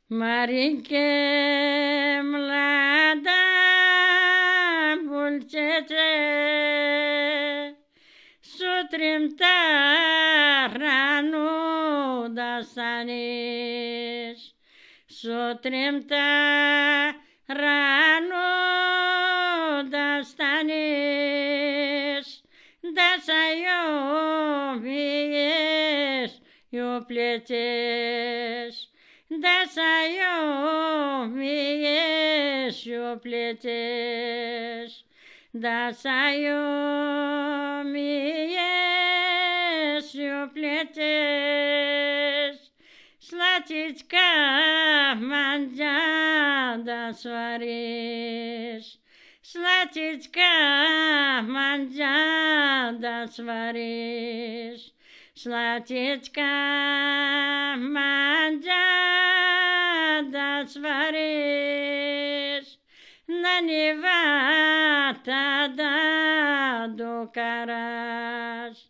Marinche mlada bulcece, sutrim taranu dasanish, sutrim taranu dasanish, dasayom viesh yo pletesh. Dasayom viesh yo pletesh, dasayom viesh yo pletesh, slatichka manjada svarish, slatichka manjada svarish, slatichka manjada svarish, nanivata da do karash,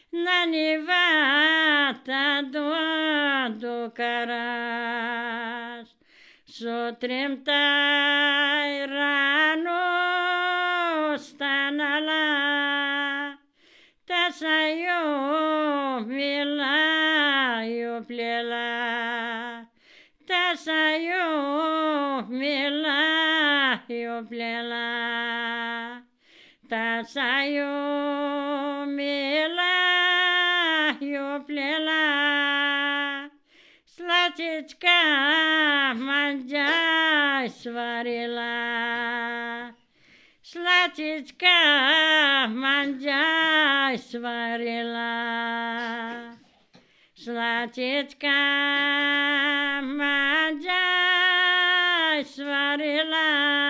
nanivata do karash, sotrim tairano stanala, tasayom vila yo plela, tasayom vila yo plela, tasayom vila yo plela, slatichka manjai svarila, slatichka manjai svarila, slatichka manjai svarila,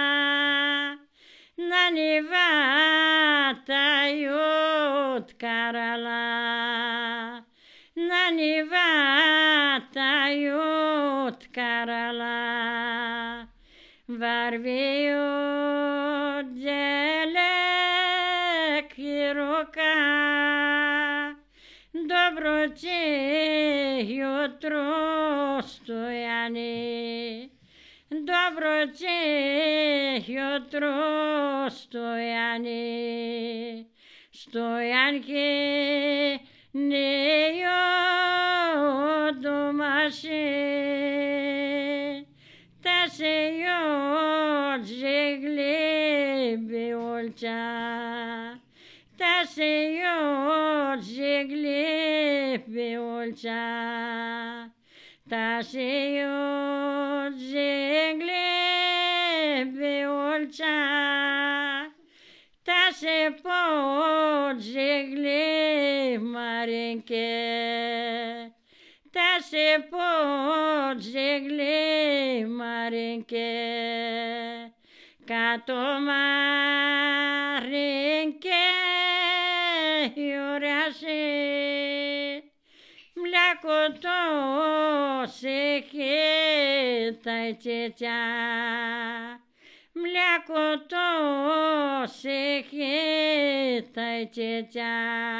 nanivata yut karala, nanivata yut karala, varviyut jelek yiruka, dobroci jutro stojani, dobroci jutro stojani, stojanki nejo domaši, ta se jod žegli biolča, ta se jod žegli biolča, ta se jod žegli biolča, ta se pod žegli Marinke, ta se pod žegli Marinke, kato Marinke jureši, mleko to se hitaj cecea, mleko to se hitaj cecea,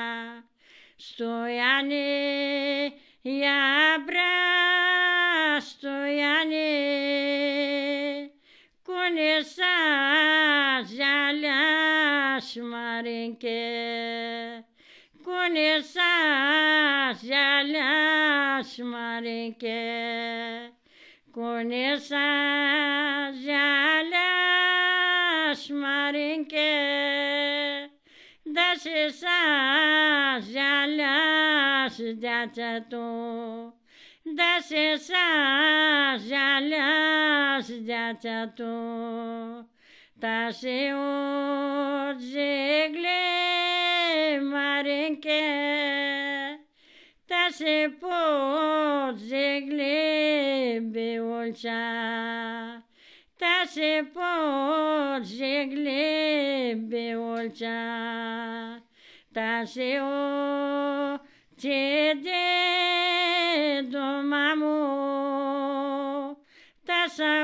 stojani jabra, stojani, kunesa žaliaš Marinke, kunesa žaliaš Marinke, kunesa žaliaš Marinke, dasisa žaliaš dečia tu, dasisa žaliaš dečia tu, tasi od žegli Marinke, tasi pod žegli biolča, tasi pod žegli biolča, tasi od čede do mamu, tasa